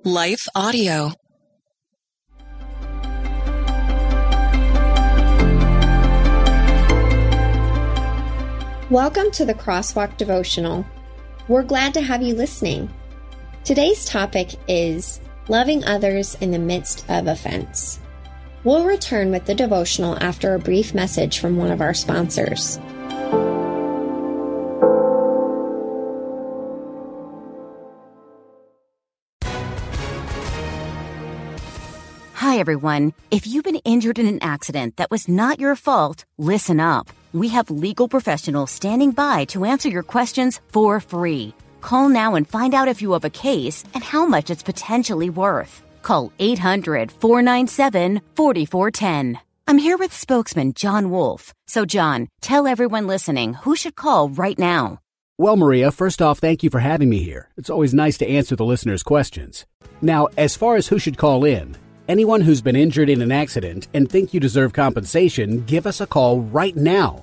Life Audio. Welcome to the Crosswalk Devotional. We're glad to have you listening. Today's topic is loving others in the midst of offense. We'll return with the devotional after a brief message from one of our sponsors. Hi, everyone. If you've been injured in an accident that was not your fault, listen up. We have legal professionals standing by to answer your questions for free. Call now and find out if you have a case and how much it's potentially worth. Call 800-497-4410. I'm here with spokesman John Wolf. So, John, tell everyone listening who should call right now. Well, Maria, first off, thank you for having me here. It's always nice to answer the listeners' questions. Now, as far as who should call in, anyone who's been injured in an accident and think you deserve compensation, give us a call right now.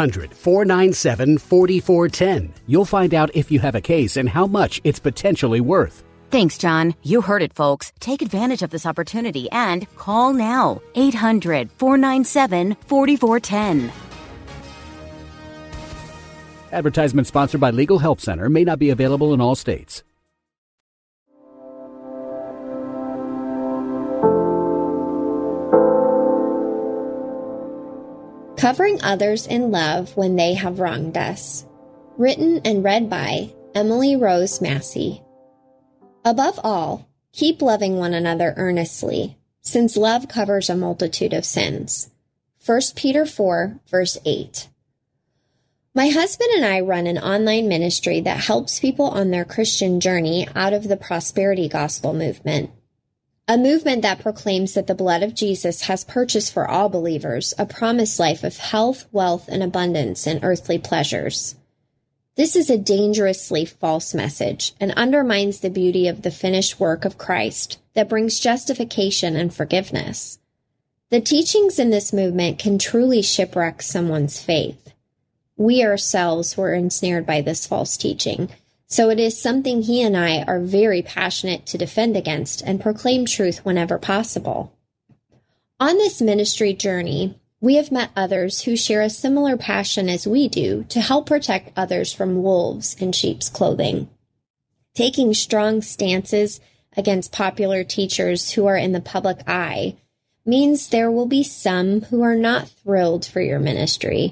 800-497-4410. You'll find out if you have a case and how much it's potentially worth. Thanks, John. You heard it, folks. Take advantage of this opportunity and call now. 800-497-4410. Advertisement sponsored by Legal Help Center. May not be available in all states. Covering others in love when they have wronged us. Written and read by Emily Rose Massey. Above all, keep loving one another earnestly, since love covers a multitude of sins. 1 Peter 4, verse 8. My husband and I run an online ministry that helps people on their Christian journey out of the prosperity gospel movement. A movement that proclaims that the blood of Jesus has purchased for all believers a promised life of health, wealth, and abundance in earthly pleasures. This is a dangerously false message and undermines the beauty of the finished work of Christ that brings justification and forgiveness. The teachings in this movement can truly shipwreck someone's faith. We ourselves were ensnared by this false teaching, so it is something he and I are very passionate to defend against and proclaim truth whenever possible. On this ministry journey, we have met others who share a similar passion as we do to help protect others from wolves in sheep's clothing. Taking strong stances against popular teachers who are in the public eye means there will be some who are not thrilled for your ministry.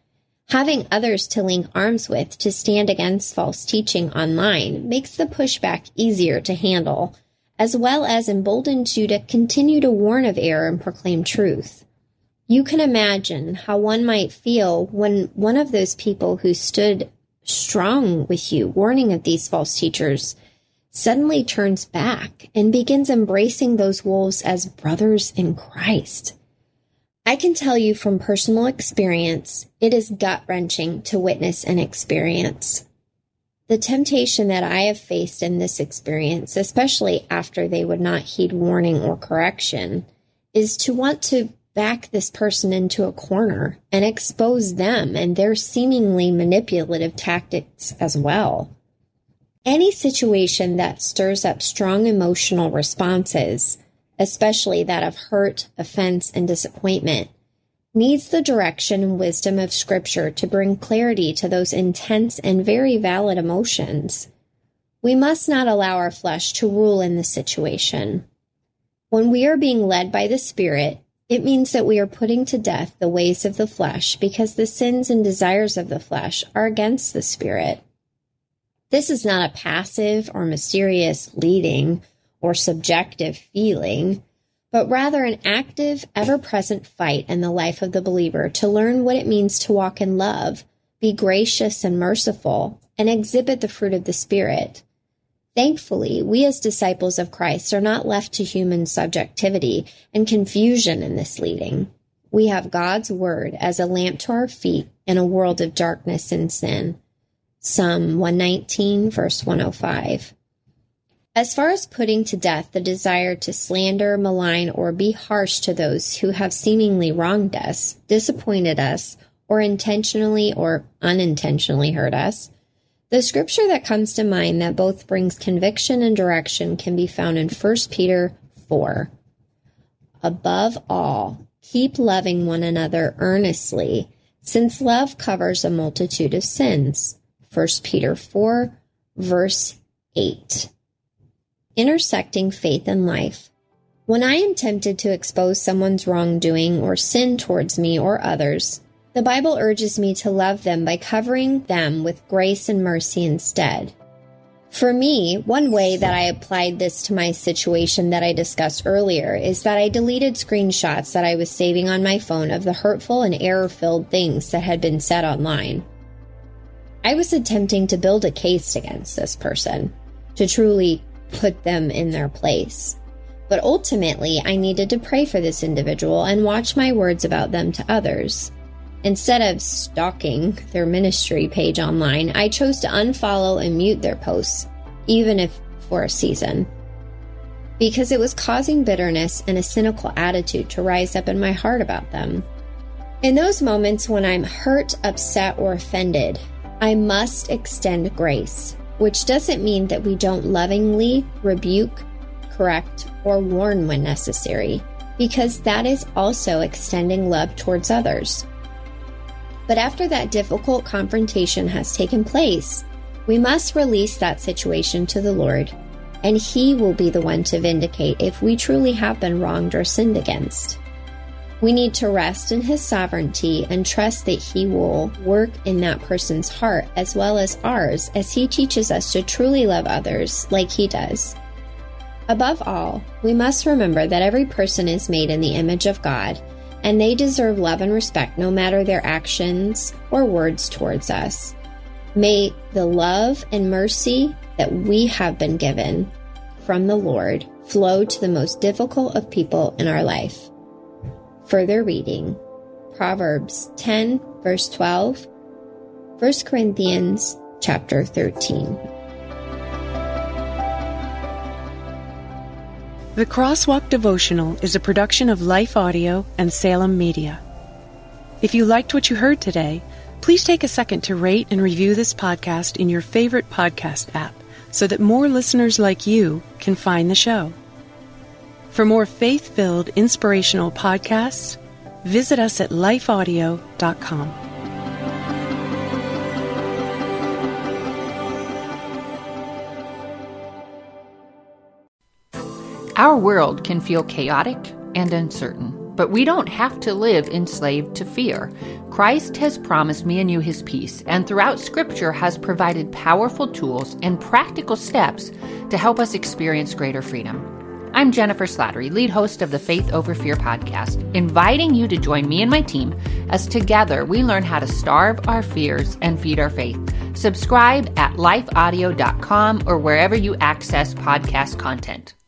Having others to link arms with to stand against false teaching online makes the pushback easier to handle, as well as emboldens you to continue to warn of error and proclaim truth. You can imagine how one might feel when one of those people who stood strong with you, warning of these false teachers, suddenly turns back and begins embracing those wolves as brothers in Christ. I can tell you from personal experience, it is gut-wrenching to witness and experience. The temptation that I have faced in this experience, especially after they would not heed warning or correction, is to want to back this person into a corner and expose them and their seemingly manipulative tactics as well. Any situation that stirs up strong emotional responses, especially that of hurt, offense, and disappointment, needs the direction and wisdom of Scripture to bring clarity to those intense and very valid emotions. We must not allow our flesh to rule in the situation. When we are being led by the Spirit, it means that we are putting to death the ways of the flesh because the sins and desires of the flesh are against the Spirit. This is not a passive or mysterious leading or subjective feeling, but rather an active, ever-present fight in the life of the believer to learn what it means to walk in love, be gracious and merciful, and exhibit the fruit of the Spirit. Thankfully, we as disciples of Christ are not left to human subjectivity and confusion in this leading. We have God's Word as a lamp to our feet in a world of darkness and sin. Psalm 119, verse 105. As far as putting to death the desire to slander, malign, or be harsh to those who have seemingly wronged us, disappointed us, or intentionally or unintentionally hurt us, The scripture that comes to mind that both brings conviction and direction can be found in 1 Peter 4. Above all, keep loving one another earnestly, since love covers a multitude of sins. 1 Peter 4, verse 8. Intersecting faith and life. When I am tempted to expose someone's wrongdoing or sin towards me or others, the Bible urges me to love them by covering them with grace and mercy instead. For me, one way that I applied this to my situation that I discussed earlier is that I deleted screenshots that I was saving on my phone of the hurtful and error-filled things that had been said online. I was attempting to build a case against this person, to truly put them in their place. But ultimately, I needed to pray for this individual and watch my words about them to others. Instead of stalking their ministry page online, I chose to unfollow and mute their posts, even if for a season, because it was causing bitterness and a cynical attitude to rise up in my heart about them. In those moments when I'm hurt, upset, or offended, I must extend grace, which doesn't mean that we don't lovingly rebuke, correct, or warn when necessary, because that is also extending love towards others. But after that difficult confrontation has taken place, we must release that situation to the Lord, and He will be the one to vindicate if we truly have been wronged or sinned against. We need to rest in His sovereignty and trust that He will work in that person's heart as well as ours as He teaches us to truly love others like He does. Above all, we must remember that every person is made in the image of God, and they deserve love and respect no matter their actions or words towards us. May the love and mercy that we have been given from the Lord flow to the most difficult of people in our life. Further reading, Proverbs 10, verse 12, 1 Corinthians chapter 13. The Crosswalk Devotional is a production of Life Audio and Salem Media. If you liked what you heard today, please take a second to rate and review this podcast in your favorite podcast app so that more listeners like you can find the show. For more faith-filled, inspirational podcasts, visit us at lifeaudio.com. Our world can feel chaotic and uncertain, but we don't have to live enslaved to fear. Christ has promised me and you His peace, and throughout Scripture has provided powerful tools and practical steps to help us experience greater freedom. I'm Jennifer Slattery, lead host of the Faith Over Fear podcast, inviting you to join me and my team as together we learn how to starve our fears and feed our faith. Subscribe at lifeaudio.com or wherever you access podcast content.